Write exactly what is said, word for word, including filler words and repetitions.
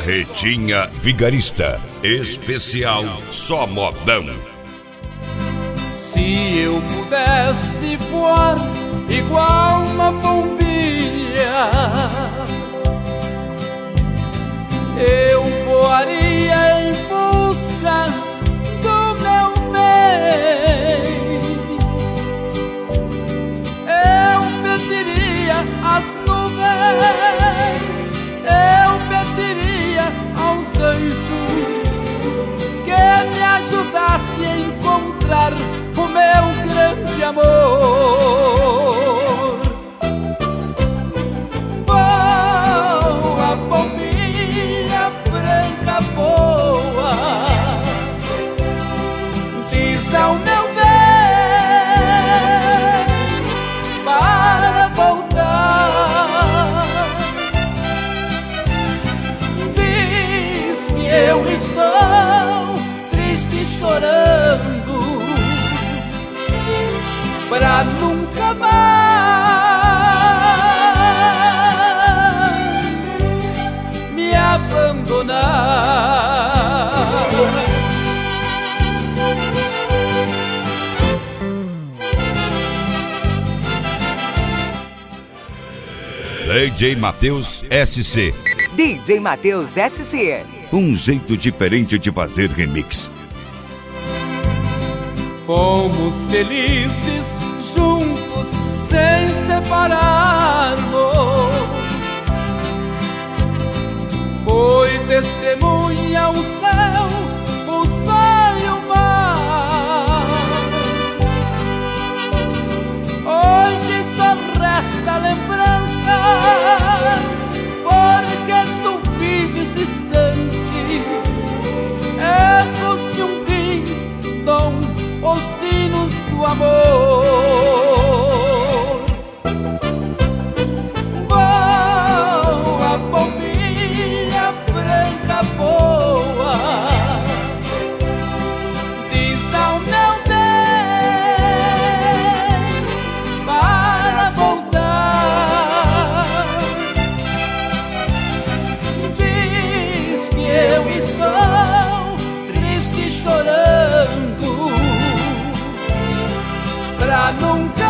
Carretinha Vigarista, especial Só Modão. Se eu pudesse voar igual uma pombinha, eu voaria em busca do meu bem. Eu pediria às nuvens, eu pediria aos anjos que me ajudasse a encontrar o meu grande amor. Voa, pombinha branca, voa, diz ao meu bem para voltar. Diz que eu estou triste, chorando, pra nunca mais me abandonar. D J Matheus S C. D J Matheus S C. Um jeito diferente de fazer remix. Fomos felizes juntos sem separar-nos. Foi testemunha o céu, o sol e o mar. Hoje só resta lembrança, porque tu vives distante. Ecos de um dom, os sinos do amor. Voa, pombinha branca, voa, diz ao meu bem para voltar. Diz que eu estou triste, chorando, pra nunca